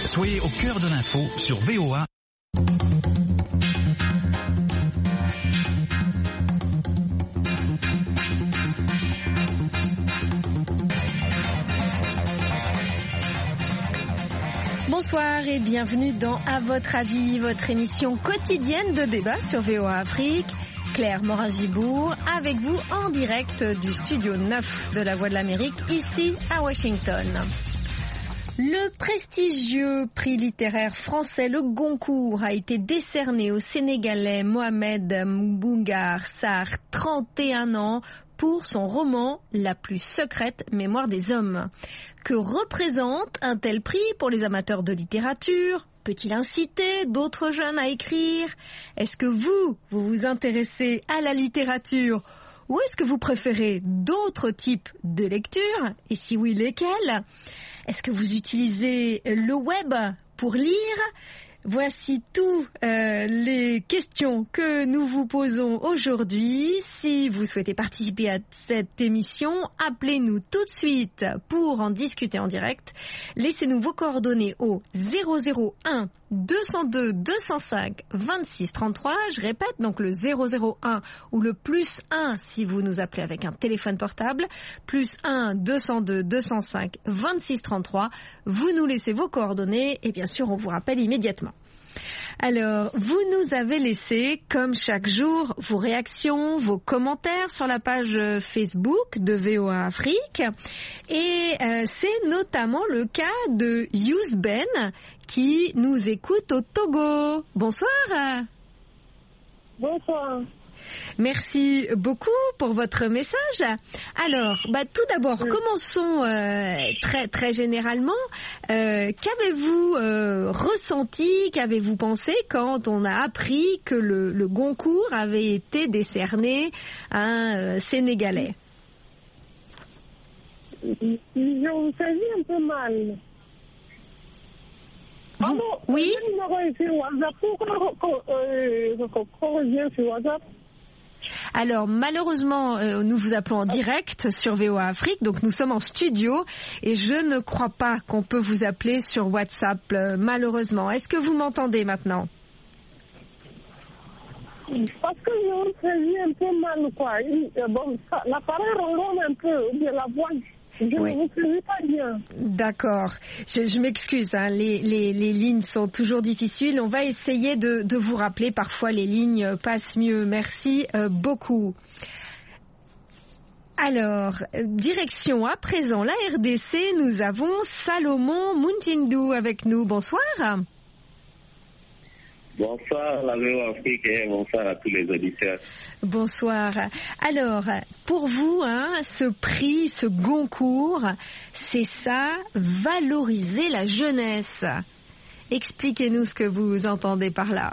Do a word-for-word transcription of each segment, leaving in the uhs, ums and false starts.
Soyez au cœur de l'info sur V O A. Bonsoir et bienvenue dans À votre avis, votre émission quotidienne de débat sur V O A Afrique. Claire Morin-Gibourg avec vous en direct du studio neuf de la Voix de l'Amérique, ici à Washington. Le prestigieux prix littéraire français Le Goncourt a été décerné au Sénégalais Mohamed Mbougar Sarr, trente et un ans, pour son roman La plus secrète mémoire des hommes. Que représente un tel prix pour les amateurs de littérature ? Peut-il inciter d'autres jeunes à écrire ? Est-ce que vous, vous vous intéressez à la littérature ? Ou est-ce que vous préférez d'autres types de lecture ? Et si oui, lesquels ? Est-ce que vous utilisez le web pour lire ? Voici toutes euh, les questions que nous vous posons aujourd'hui. Si vous souhaitez participer à cette émission, appelez-nous tout de suite pour en discuter en direct. Laissez-nous vos coordonnées au zéro zéro un deux zéro deux deux zéro cinq vingt-six trente-trois. Je répète, donc le zéro zéro un ou le plus un si vous nous appelez avec un téléphone portable, plus un deux zéro deux deux zéro cinq vingt-six trente-trois. Vous nous laissez vos coordonnées et bien sûr on vous rappelle immédiatement. Alors, vous nous avez laissé, comme chaque jour, vos réactions, vos commentaires sur la page Facebook de V O A Afrique. Et euh, c'est notamment le cas de Yous Ben qui nous écoute au Togo. Bonsoir. Bonsoir. Merci beaucoup pour votre message. Alors, bah, tout d'abord, oui. commençons euh, très très généralement. Euh, qu'avez-vous euh, ressenti, qu'avez-vous pensé quand on a appris que le, le Goncourt avait été décerné à un euh, Sénégalais ? Je vous saisis un peu mal. Vous, Alors, oui. Alors malheureusement, euh, nous vous appelons en direct sur V O A Afrique, donc nous sommes en studio et je ne crois pas qu'on peut vous appeler sur WhatsApp, euh, malheureusement. Est-ce que vous m'entendez maintenant ? Parce que je me saisis un peu mal, quoi. Bon, l'appareil ronronne un peu, ou bien la voix. Je ne oui. vous saisis pas bien. D'accord. Je, je m'excuse, hein. les, les, les lignes sont toujours difficiles. On va essayer de, de vous rappeler. Parfois, les lignes passent mieux. Merci euh, beaucoup. Alors, direction à présent la R D C. Nous avons Salomon Munjindou avec nous. Bonsoir. Bonsoir la V O A Afrique et bonsoir à tous les auditeurs. Bonsoir. Alors, pour vous, hein, ce prix, ce Goncourt, c'est ça, valoriser la jeunesse. Expliquez-nous ce que vous entendez par là.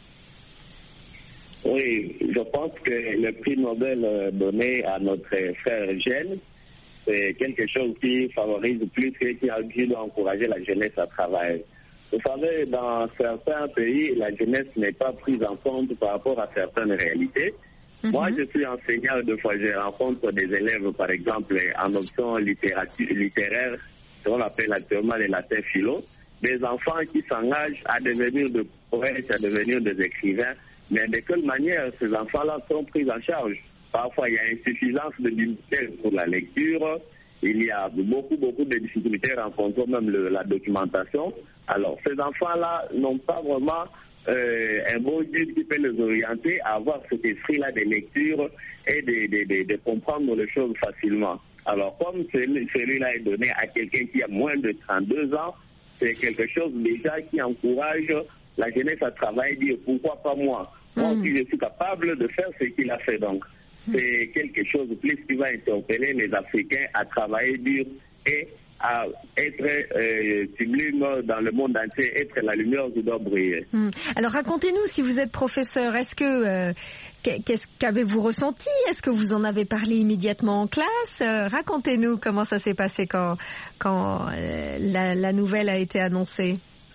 Oui, je pense que le prix Nobel donné à notre frère Jeune, c'est quelque chose qui favorise plus que qui a dû encourager la jeunesse à travailler. Vous savez, dans certains pays, la jeunesse n'est pas prise en compte par rapport à certaines réalités. Mm-hmm. Moi, je suis enseignant, de fois je rencontre des élèves, par exemple, en option littérature, littéraire, ce qu'on appelle actuellement les latins philo, des enfants qui s'engagent à devenir des poètes, à devenir des écrivains, mais de quelle manière ces enfants-là sont pris en charge? Parfois, il y a insuffisance de bibliothèques pour la lecture. Il y a beaucoup, beaucoup de difficultés rencontrant même le, la documentation. Alors, ces enfants-là n'ont pas vraiment euh, un bon guide qui peut les orienter à avoir cet esprit-là de lecture et de, de, de, de comprendre les choses facilement. Alors, comme celui-là est donné à quelqu'un qui a moins de trente-deux ans, c'est quelque chose déjà qui encourage la jeunesse à travailler, dire pourquoi pas moi? Moi aussi, je suis capable de faire ce qu'il a fait donc. C'est quelque chose de plus qui va interpeller les Africains à travailler dur et à être euh, sublime dans le monde entier, être la lumière qui doit briller. Hum. Alors racontez-nous, si vous êtes professeur, est-ce que euh, qu'est-ce qu'avez-vous ressenti? Est-ce que vous en avez parlé immédiatement en classe? euh, Racontez-nous comment ça s'est passé quand quand euh, la, la nouvelle a été annoncée.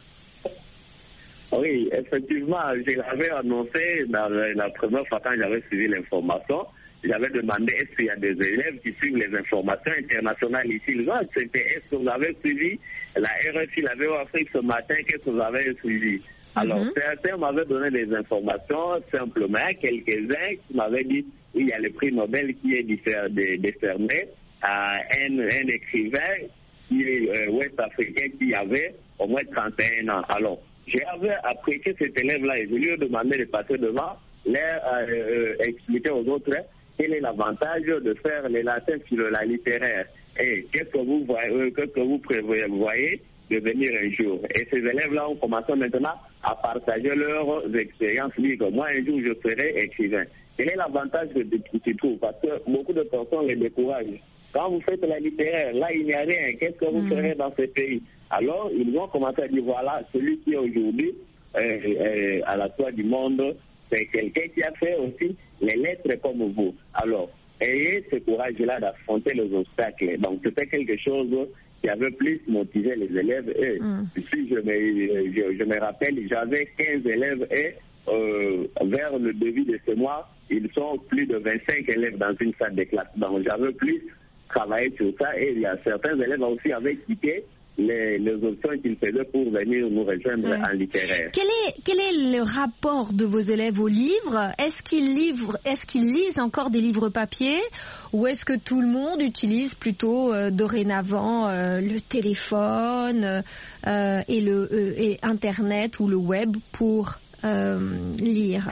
Oui, effectivement, je l'avais annoncé dans la première fois quand j'avais suivi l'information. j'avais demandé est-ce qu'il y a des élèves qui suivent les informations internationales ici. Ils ont accepté. Est-ce que vous avez suivi la R F I, la V O A Afrique ce matin, qu'est-ce que vous avez suivi? Alors, mm-hmm. certains m'avaient donné des informations, simplement, quelques-uns qui m'avaient dit il y a le prix Nobel qui est décerné à un, un écrivain qui est euh, ouest-africain qui avait au moins trente et un ans. Alors, j'avais apprécié cet élève-là et je lui ai demandé de passer devant, leur euh, euh, expliquer aux autres quel est l'avantage de faire les latins sur la littéraire et qu'est-ce que vous voyez, euh, qu'est-ce que vous prévoyez devenir un jour. Et ces élèves-là ont commencé maintenant à partager leurs expériences. Dire moi, un jour, je serai écrivain. Quel est l'avantage que tu trouves? Parce que beaucoup de personnes les découragent. Quand vous faites la littéraire, là, il n'y a rien. Qu'est-ce que vous mmh. ferez dans ce pays? Alors, ils vont commencer à dire, voilà, celui qui est aujourd'hui euh, euh, à la toit du monde, c'est quelqu'un qui a fait aussi les lettres comme vous. Alors, ayez ce courage-là d'affronter les obstacles. Donc, c'était quelque chose qui avait plus motivé les élèves. Et mmh. si je me, je, je me rappelle, j'avais quinze élèves et euh, vers le début de ce mois, ils sont plus de vingt-cinq élèves dans une salle de classe. Donc, j'avais plus travaillé sur ça et il y a certains élèves aussi avaient quitté les, les options qu'ils faisaient pour venir nous rejoindre ouais. en littéraire. Quel est, quel est le rapport de vos élèves aux livres? Est-ce qu'ils livrent, est-ce qu'ils lisent encore des livres papier ou est-ce que tout le monde utilise plutôt euh, dorénavant euh, le téléphone euh, et le euh, et Internet ou le web pour euh, lire?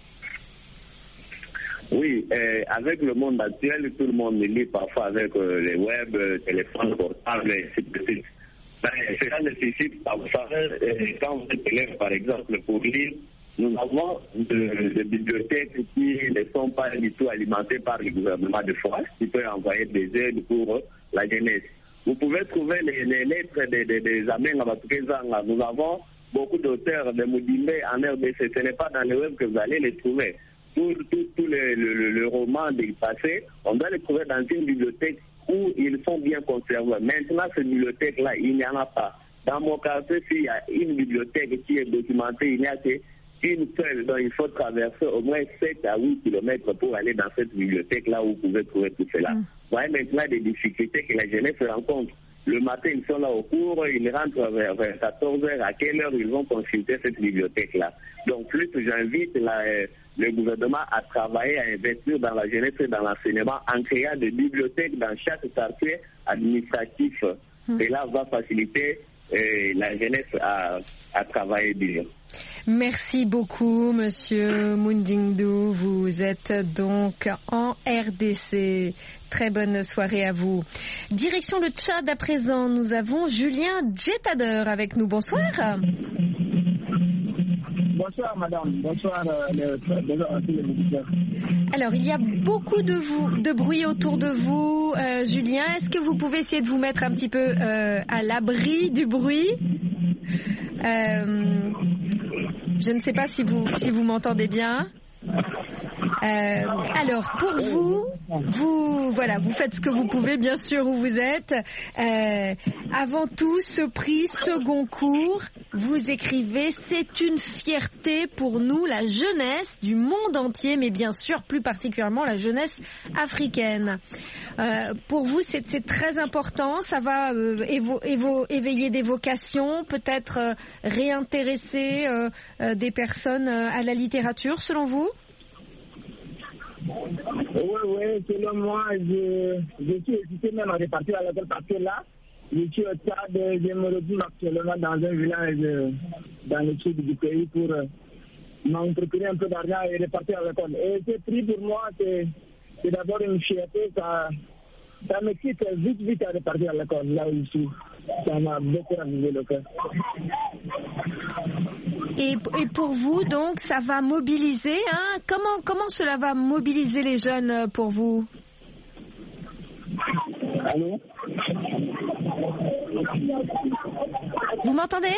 Oui, euh, avec le monde actuel, tout le monde lit parfois avec euh, les web, euh, téléphones portables, et ainsi de suite. Ben, cela nécessite, vous savez, euh, quand vous êtes élève, par exemple, pour lire, nous avons des bibliothèques qui ne sont pas du tout alimentées par le gouvernement de France, qui peut envoyer des aides pour euh, la jeunesse. Vous pouvez trouver les, les lettres des, des, des Amènes Abatukezanga. Nous avons beaucoup d'auteurs de Moudimbe en R D C. Ce n'est pas dans le web que vous allez les trouver. Tout, tout, tout le, le, le roman du passé, on doit les trouver dans une bibliothèque où ils sont bien conservés. Maintenant, cette bibliothèque-là, il n'y en a pas. Dans mon quartier, s'il y a une bibliothèque qui est documentée, il n'y a qu'une seule, donc il faut traverser au moins sept à huit kilomètres pour aller dans cette bibliothèque-là où vous pouvez trouver tout cela. Mm. Vous voyez maintenant des difficultés que la jeunesse rencontre. Le matin, ils sont là au cours, ils rentrent vers, vers quatorze heures. À quelle heure ils vont consulter cette bibliothèque-là? Donc, plus j'invite la, le gouvernement à travailler, à investir dans la jeunesse et dans l'enseignement en créant des bibliothèques dans chaque quartier administratif. Mmh. Et là, va faciliter euh, la jeunesse à, à travailler bien. Merci beaucoup, Monsieur Mundingdu. Vous êtes donc en R D C. Très bonne soirée à vous. Direction le Tchad à présent. Nous avons Julien Djetader avec nous. Bonsoir. Bonsoir, madame. Bonsoir, euh, le... Alors, il y a beaucoup de, vous, de bruit autour de vous, euh, Julien. Est-ce que vous pouvez essayer de vous mettre un petit peu euh, à l'abri du bruit? euh, Je ne sais pas si vous, si vous m'entendez bien. Euh, alors pour vous, vous voilà, vous faites ce que vous pouvez bien sûr où vous êtes. Euh, avant tout, ce prix second cours, vous écrivez, c'est une fierté pour nous, la jeunesse du monde entier, mais bien sûr plus particulièrement la jeunesse africaine. Euh, pour vous, c'est, c'est très important. Ça va euh, évo, évo, éveiller des vocations, peut-être euh, réintéresser euh, euh, des personnes euh, à la littérature, selon vous? Oui, oui, selon moi, je, je suis hésité même à repartir à l'école parce que là, je suis au Tchad, je me retrouve actuellement dans un village dans le sud du pays pour euh, m'en procurer un peu d'argent et repartir à l'école. Et ce prix pour moi, c'est, c'est d'abord une fierté, ça, ça m'excite vite, vite à repartir à l'école, là où je suis. Ça m'a beaucoup ravivé le cœur. Et, et pour vous, donc, ça va mobiliser, hein? Comment, comment cela va mobiliser les jeunes pour vous? Allô? Vous m'entendez?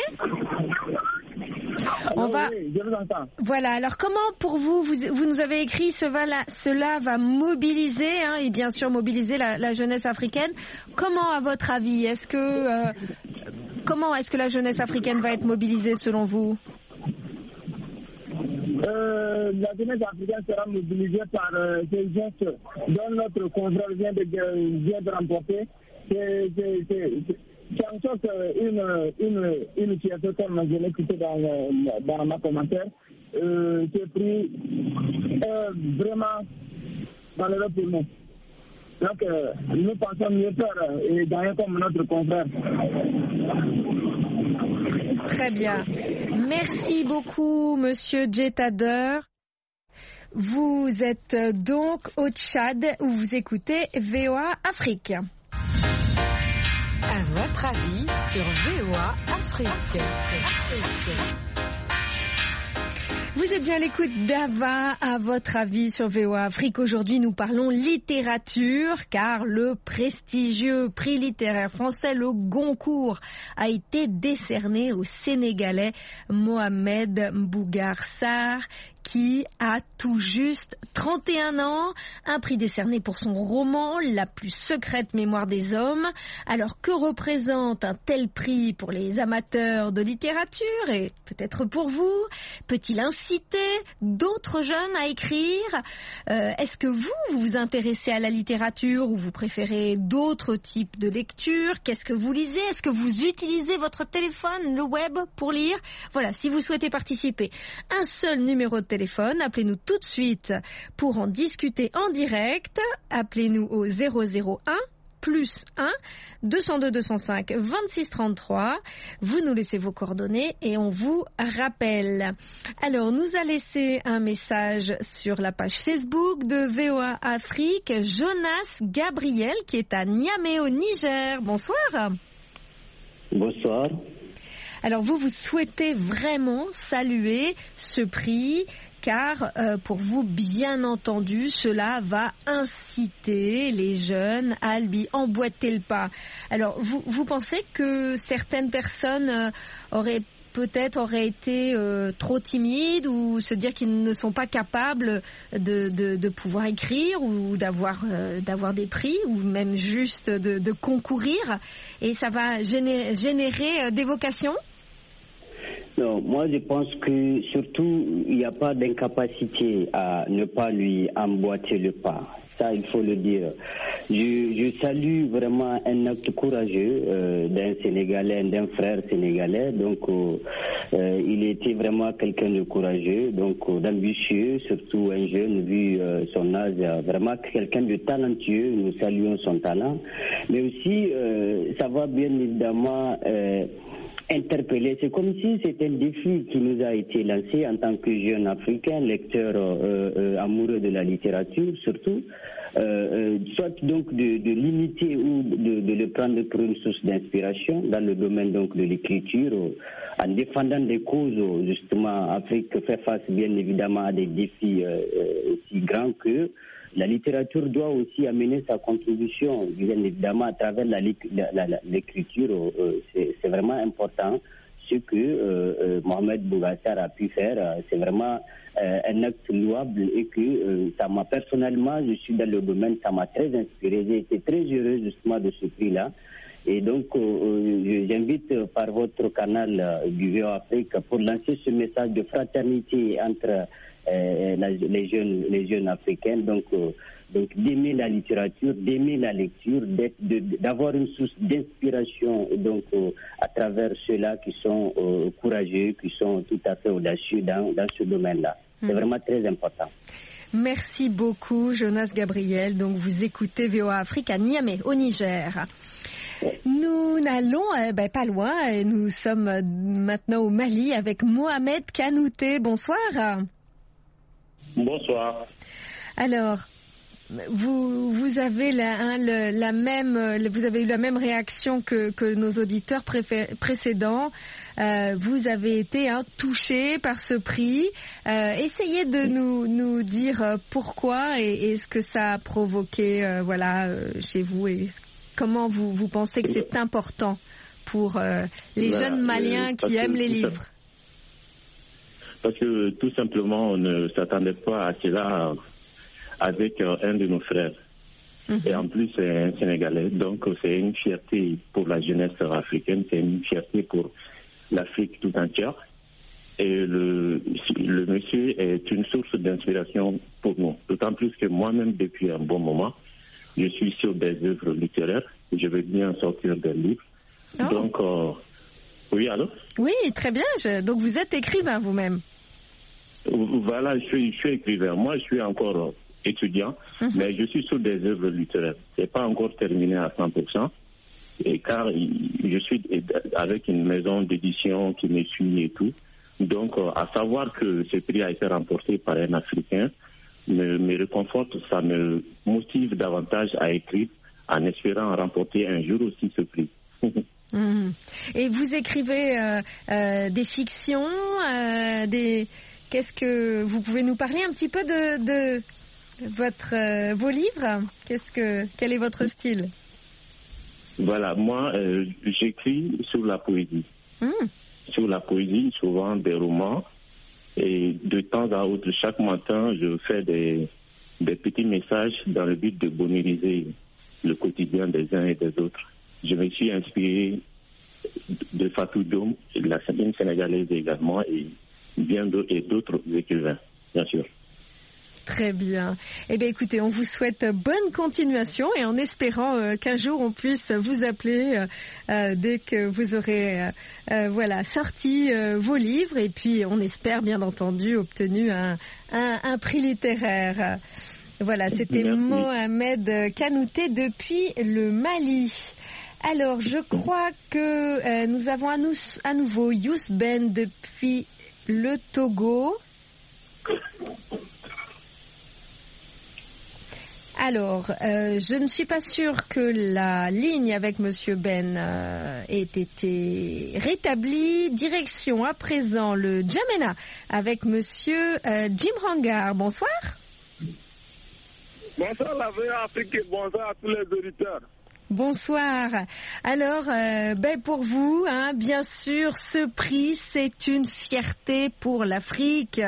On oui, va. Oui, je vous entends. Voilà. Alors, comment pour vous, vous, vous nous avez écrit, cela, cela va mobiliser, hein, et bien sûr mobiliser la, la jeunesse africaine. Comment, à votre avis, est-ce que, euh, comment est-ce que la jeunesse africaine va être mobilisée selon vous? euh, la jeunesse africaine sera mobilisée par euh, ces gestes dont notre confrère vient de, vient de remporter. C'est, c'est, c'est, c'est en sorte une, une, une fierté comme je l'ai cité dans, dans ma commentaire. Euh, ce prix est vraiment malheureux pour nous. Donc, euh, nous pensons mieux faire et gagner comme notre confrère. Très bien. Merci beaucoup, Monsieur Jetader. Vous êtes donc au Tchad où vous écoutez V O A Afrique. À votre avis sur V O A Afrique. Afrique. Vous êtes bien à l'écoute d'Ava, à votre avis sur V O A Afrique. Aujourd'hui, nous parlons littérature, car le prestigieux prix littéraire français, le Goncourt, a été décerné au Sénégalais Mohamed Mbougar Sarr, qui a tout juste trente et un ans, un prix décerné pour son roman « La plus secrète mémoire des hommes ». Alors, que représente un tel prix pour les amateurs de littérature et peut-être pour vous? Peut-il inciter d'autres jeunes à écrire? euh, Est-ce que vous, vous vous intéressez à la littérature ou vous préférez d'autres types de lecture? Qu'est-ce que vous lisez? Est-ce que vous utilisez votre téléphone, le web, pour lire? Voilà, si vous souhaitez participer, un seul numéro de téléphone, appelez-nous tout de suite pour en discuter en direct. Appelez-nous au zéro zéro un plus un deux cent deux deux cent cinq vingt-six trente-trois. Vous nous laissez vos coordonnées et on vous rappelle. Alors, nous a laissé un message sur la page Facebook de V O A Afrique, Jonas Gabriel, qui est à Niamey au Niger. Bonsoir. Bonsoir. Alors vous, vous souhaitez vraiment saluer ce prix, car euh, pour vous, bien entendu, cela va inciter les jeunes à lui emboîter le pas. Alors vous, vous pensez que certaines personnes euh, auraient peut-être auraient été euh, trop timides ou se dire qu'ils ne sont pas capables de, de, de pouvoir écrire ou d'avoir, euh, d'avoir des prix ou même juste de, de concourir, et ça va générer, générer euh, des vocations? Non, moi je pense que surtout il n'y a pas d'incapacité à ne pas lui emboîter le pas. Ça, il faut le dire. Je, je salue vraiment un acte courageux euh, d'un Sénégalais, d'un frère sénégalais. Donc, euh, euh, il était vraiment quelqu'un de courageux, donc euh, d'ambitieux, surtout un jeune vu euh, son âge, vraiment quelqu'un de talentueux. Nous saluons son talent, mais aussi euh, ça va bien évidemment. Euh, interpellé. C'est comme si c'était un défi qui nous a été lancé en tant que jeune Africain, lecteur euh, euh, amoureux de la littérature surtout, euh, euh, soit donc de, de limiter ou de, de le prendre pour une source d'inspiration dans le domaine donc de l'écriture, euh, en défendant des causes. Justement, Afrique fait face bien évidemment à des défis euh, aussi grands que la littérature doit aussi amener sa contribution, bien évidemment, à travers la, la, la, l'écriture. Euh, c'est, c'est vraiment important. Ce que euh, euh, Mohamed Mbougar Sarr a pu faire, euh, c'est vraiment euh, un acte louable et que euh, ça m'a personnellement, je suis dans le domaine, ça m'a très inspiré. J'ai été très heureux justement de ce prix-là. Et donc, euh, j'invite euh, par votre canal euh, du V O A Afrique pour lancer ce message de fraternité entre euh, la, les jeunes, les jeunes africains. Donc, euh, donc d'aimer la littérature, d'aimer la lecture, d'être, de, d'avoir une source d'inspiration. Donc, euh, à travers ceux-là qui sont euh, courageux, qui sont tout à fait audacieux dans, dans ce domaine-là. Mmh. C'est vraiment très important. Merci beaucoup, Jonas Gabriel. Donc, vous écoutez V O A Afrique à Niamey, au Niger. Nous n'allons euh, ben, pas loin et nous sommes maintenant au Mali avec Mohamed Kanouté. Bonsoir. Bonsoir. Alors, vous vous avez la, hein, le, la même vous avez eu la même réaction que, que nos auditeurs préfé- précédents. Euh, vous avez été hein, touché par ce prix. Euh, essayez de nous nous dire pourquoi et, et ce que ça a provoqué euh, voilà euh, chez vous et comment vous vous pensez que c'est important pour euh, les bah, jeunes Maliens qui aiment les livres. Parce que tout simplement on ne s'attendait pas à cela avec euh, un de nos frères. Mm-hmm. Et en plus, c'est un Sénégalais. Donc, c'est une fierté pour la jeunesse africaine. C'est une fierté pour l'Afrique tout entière. Et et le, le monsieur est une source d'inspiration pour nous. D'autant plus que moi-même, depuis un bon moment, je suis sur des œuvres littéraires. Je veux bien sortir des livres. Oh. Donc, euh, oui, alors? Oui, très bien. Je, donc, vous êtes écrivain vous-même? Voilà, je suis, je suis écrivain. Moi, je suis encore étudiant, mm-hmm. mais je suis sur des œuvres littéraires. Ce n'est pas encore terminé à cent pour cent. Et car je suis avec une maison d'édition qui me suit et tout. Donc, à savoir que ce prix a été remporté par un Africain me, me réconforte, ça me motive davantage à écrire en espérant remporter un jour aussi ce prix. Mmh. Et vous écrivez euh, euh, des fictions, euh, des... Qu'est-ce que vous pouvez nous parler un petit peu de, de votre euh, vos livres? Qu'est-ce que quel est votre style? Voilà, moi, euh, j'écris sur la poésie. Mmh. Sur la poésie, souvent des romans. Et de temps à autre, chaque matin, je fais des, des petits messages dans le but de bonheuриser le quotidien des uns et des autres. Je me suis inspiré de Fatou Diom, la une sénégalaise également, et bien d'autres, et d'autres écrivains, bien sûr. Très bien. Eh bien, écoutez, on vous souhaite bonne continuation et en espérant euh, qu'un jour on puisse vous appeler euh, euh, dès que vous aurez euh, euh, voilà, sorti euh, vos livres et puis on espère bien entendu obtenu un, un, un prix littéraire. Voilà, c'était Merci. Mohamed Kanouté depuis le Mali. Alors, je crois que euh, nous avons à, nous, à nouveau Youss Ben depuis le Togo. Alors, euh, je ne suis pas sûre que la ligne avec Monsieur Ben euh, ait été rétablie. Direction à présent le Djamena avec Monsieur euh, Jim Hangar. Bonsoir. Bonsoir la V O A Afrique et bonsoir à tous les auditeurs. Bonsoir. Alors, euh, ben pour vous, hein, bien sûr, ce prix, c'est une fierté pour l'Afrique.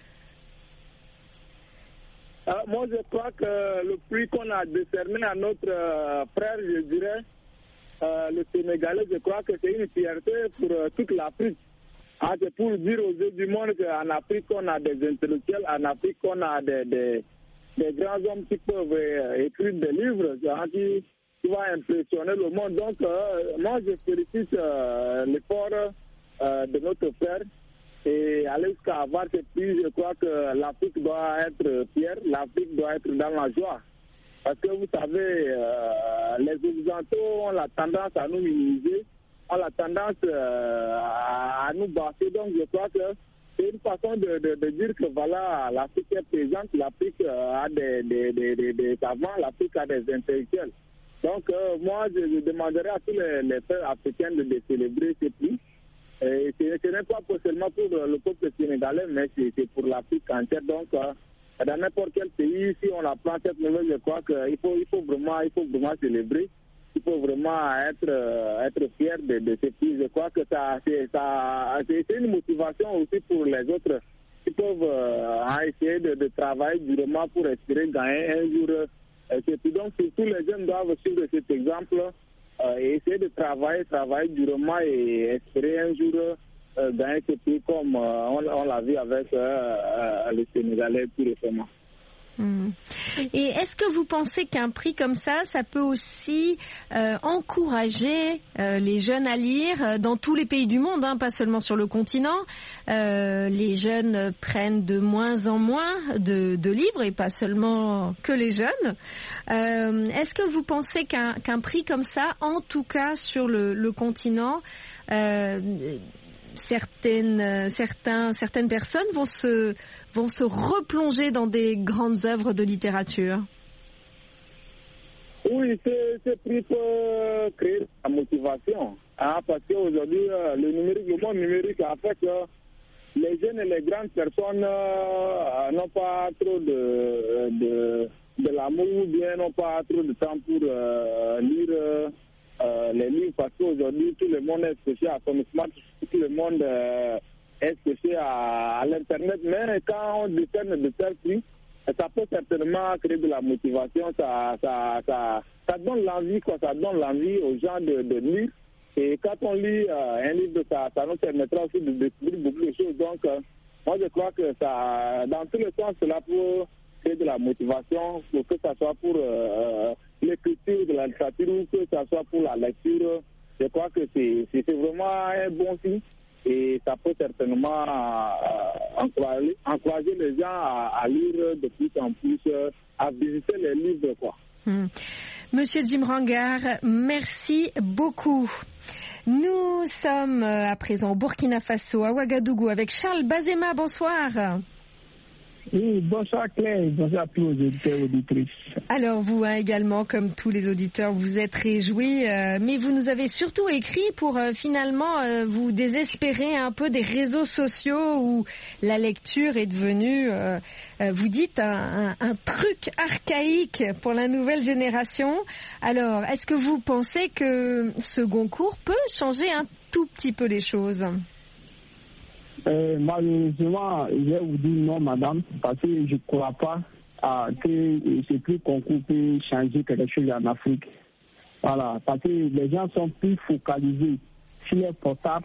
Euh, moi, je crois que le prix qu'on a décerné à notre euh, frère, je dirais, euh, le Sénégalais, je crois que c'est une fierté pour euh, toute l'Afrique. Ah, c'est pour dire aux yeux du monde qu'en Afrique, on a des intellectuels, en Afrique, on a des, des, des grands hommes qui peuvent euh, écrire des livres hein, qui, qui vont impressionner le monde. Donc, euh, moi, je félicite euh, l'effort euh, de notre frère. Et aller jusqu'à avoir ce prix, je crois que l'Afrique doit être fière, l'Afrique doit être dans la joie. Parce que vous savez, euh, les Occidentaux ont la tendance à nous minimiser, ont la tendance euh, à nous bâcher. Donc je crois que c'est une façon de, de, de dire que voilà, l'Afrique est présente, l'Afrique a des, des, des, des, des savants, l'Afrique a des intellectuels. Donc euh, moi, je, je demanderai à tous les, les frères africains de, de célébrer ce prix. Et ce n'est pas seulement pour le peuple sénégalais, mais c'est pour l'Afrique entière. Donc, euh, dans n'importe quel pays, si on apprend cette nouvelle, je crois qu'il faut, il faut, vraiment, il faut vraiment célébrer. Il faut vraiment être, euh, être fier de, de ce pays. Je crois que ça, c'est, ça, c'est une motivation aussi pour les autres qui peuvent euh, essayer de, de travailler durement pour espérer gagner un jour. Euh, donc, tous les jeunes doivent suivre cet exemple. Euh, et essayer de travailler, travailler durement et espérer un jour euh, gagner ce prix comme euh, on, on l'a vu avec euh, euh, le Sénégalais plus récemment. Mmh. Et est-ce que vous pensez qu'un prix comme ça, ça peut aussi euh, encourager euh, les jeunes à lire euh, dans tous les pays du monde, hein, pas seulement sur le continent. Euh, les jeunes prennent de moins en moins de, de livres et pas seulement que les jeunes. Euh, est-ce que vous pensez qu'un, qu'un prix comme ça, en tout cas sur le, le continent, euh, certaines, certains, certaines personnes vont se, vont se replonger dans des grandes œuvres de littérature? Oui, ce prix peut créer la motivation. Hein, parce qu'aujourd'hui, le numérique, le monde numérique a fait que les jeunes et les grandes personnes euh, n'ont pas trop de, de, de l'amour ou bien n'ont pas trop de temps pour euh, lire euh, les livres parce qu'aujourd'hui, tout le monde est associé à son smartphone, tout le monde euh, est associé à, à l'Internet. Mais quand on décerne de tels prix, ça peut certainement créer de la motivation, ça, ça, ça, ça donne l'envie, quoi, ça donne l'envie aux gens de, de lire Et quand on lit euh, un livre, ça, ça nous permettra aussi de découvrir beaucoup de choses. Donc, euh, moi, je crois que ça, dans tous les sens, cela peut créer de la motivation, pour que ce soit pour euh, l'écriture de la littérature ou que ce soit pour la lecture. Je crois que c'est, c'est vraiment un bon signe et ça peut certainement euh, encourager, encourager les gens à, à lire de plus en plus, euh, à visiter les livres, quoi. Hum. Monsieur Jim Rangar, merci beaucoup. Nous sommes à présent au Burkina Faso, à Ouagadougou, avec Charles Bazema. Bonsoir. Oui, bonsoir Claire, bonsoir à tous les auditeurs et auditrices. Alors vous hein, également, comme tous les auditeurs, vous êtes réjouis, euh, mais vous nous avez surtout écrit pour euh, finalement euh, vous désespérer un peu des réseaux sociaux où la lecture est devenue, euh, euh, vous dites, un, un, un truc archaïque pour la nouvelle génération. Alors, est-ce que vous pensez que ce Goncourt peut changer un tout petit peu les choses ? Euh, malheureusement, je vais vous dire non, madame, parce que je ne crois pas à, que ce plus concours peut changer quelque chose en Afrique. Voilà, parce que les gens sont plus focalisés sur les portables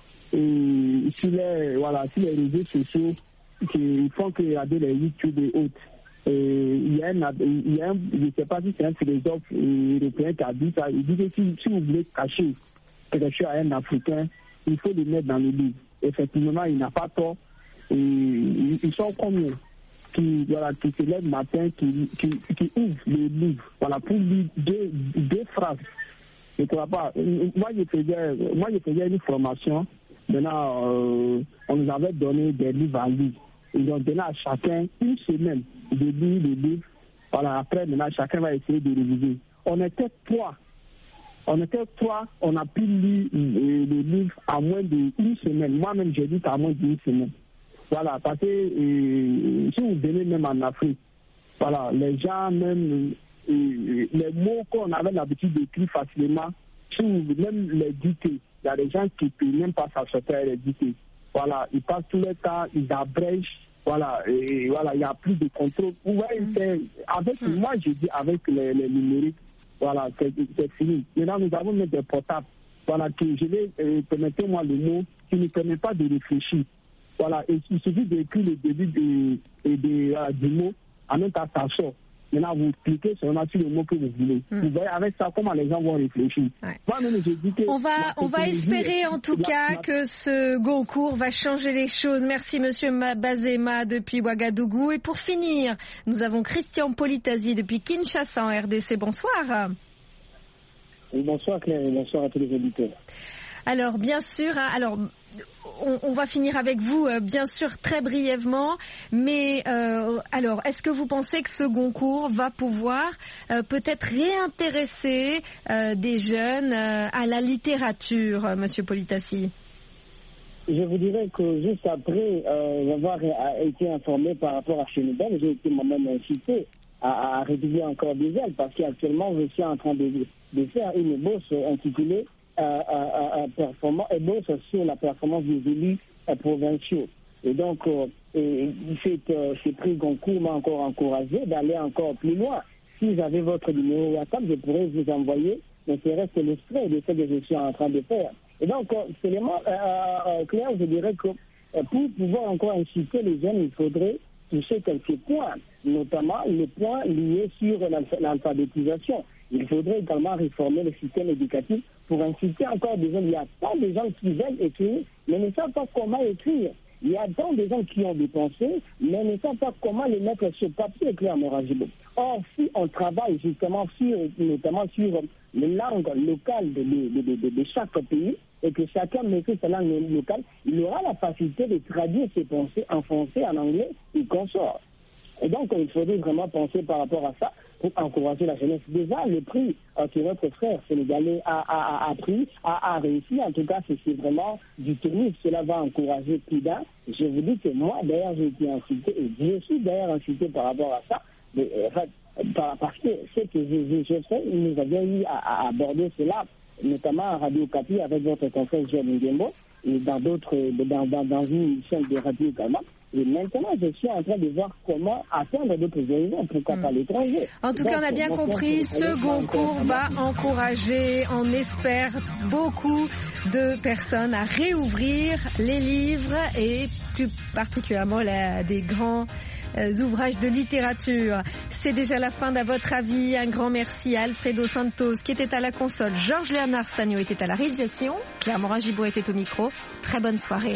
et sur les, voilà, sur les réseaux sociaux qui font qu'il y a des YouTube et autres. Et il y a un, il y a un, je ne sais pas si c'est un philosophe européen qui a dit ça, il dit que si, si vous voulez cacher quelque chose à un Africain, il faut le mettre dans le livre. Effectivement, il n'a pas tort. Et ils sont combien qui, voilà, qui se lèvent le matin, qui, qui, qui ouvrent le livre, voilà, pour lire deux, deux phrases. Je ne crois pas. Moi, je faisais, moi, je faisais une formation. Maintenant, euh, on nous avait donné des livres à lire. Ils ont donné à chacun une semaine de lire le livre. Voilà, après, maintenant, chacun va essayer de réviser. On était trois. On était trois, on a pu lire euh, le livre à moins d'une semaine. Moi-même, j'ai lu à moins d'une semaine. Voilà, parce que euh, si vous venez même en Afrique, voilà, les gens, même euh, les mots qu'on avait l'habitude d'écrire facilement, si vous, même les dicter, il y a des gens qui ne peuvent même pas s'assortir les dicter. Voilà, ils passent tout le temps, ils abrègent. Voilà, et voilà, il n'y a plus de contrôle. Ouais, c'est, avec, mmh. Moi, je dis avec les, les numériques, voilà, c'est, c'est fini. Maintenant, nous avons mis des portables. Voilà, que je vais, euh, permettez-moi le mot, qui ne permet pas de réfléchir. Voilà, et il suffit d'écrire le début de, de, de, euh, du mot, en même temps, ça sort. Maintenant, vous cliquez seulement sur le mot que vous voulez. Mm. Vous voyez avec ça comment les gens vont réfléchir. Ouais. Moi-même, je dis que on va, on va espérer en tout la, cas la... que ce Goncourt va changer les choses. Merci Monsieur Bazema depuis Ouagadougou. Et pour finir, nous avons Christian Politasi depuis Kinshasa en R D C. Bonsoir. Oui, bonsoir Claire et bonsoir à tous les auditeurs. Alors bien sûr, hein, alors on, on va finir avec vous euh, bien sûr très brièvement, mais euh, alors est-ce que vous pensez que ce Goncourt va pouvoir euh, peut-être réintéresser euh, des jeunes euh, à la littérature, euh, Monsieur Politasi? Je vous dirais que juste après euh, avoir été informé par rapport à Chenubel, j'ai été moi-même incité à, à rédiger encore des ailes parce qu'actuellement je suis en train de, de faire une bourse intitulée Euh, euh, euh, performant, et donc sur la performance des élus euh, provinciaux. Et donc, euh, et, cette, euh, ce prix Goncourt m'a encore encouragé d'aller encore plus loin. Si j'avais votre numéro WhatsApp, je pourrais vous envoyer, ne serait-ce que l'extrait de ce que je suis en train de faire. Et donc, euh, c'est vraiment euh, euh, clair, je dirais que euh, pour pouvoir encore inciter les jeunes, il faudrait toucher quelques points, notamment les points liés sur l'alphabétisation. Il faudrait également réformer le système éducatif pour inciter encore des gens. Il y a tant de gens qui veulent écrire, mais ne savent pas comment écrire. Il y a tant de gens qui ont des pensées, mais ne savent pas comment les mettre sur papier, Claire Moragibo. Or, si on travaille justement sur, notamment sur les langues locales de, de, de, de, de chaque pays, et que chacun maîtrise sa langue locale, il aura la facilité de traduire ses pensées en français, en anglais, et consort. Et donc, il faudrait vraiment penser par rapport à ça pour encourager la jeunesse. Déjà, le prix euh, que votre frère sénégalais a, a, a, a pris, a, a réussi. En tout cas, c'est, c'est vraiment du tennis. Cela va encourager plus d'un. Je vous dis que moi, d'ailleurs, j'ai été incité, et je suis d'ailleurs incité par rapport à ça, mais, euh, par, parce que ce que je, je, je fais, nous avions eu à, à aborder cela, notamment à Radio Kapi avec votre confrère Jean Nguembo. et dans d'autres, dans, dans, dans une chaîne de radio également. Et maintenant, je suis en train de voir comment atteindre d'autres horizons, pourquoi mmh. pas l'étranger. En tout Donc, cas, on a bien compris, ce concours va encourager, on espère, beaucoup de personnes à réouvrir les livres et plus particulièrement la, des grands euh, ouvrages de littérature. C'est déjà la fin d'À votre avis. Un grand merci à Alfredo Santos qui était à la console, Georges Léonard Sagno était à la réalisation, Claire Morin-Gibault était au micro. Très bonne soirée.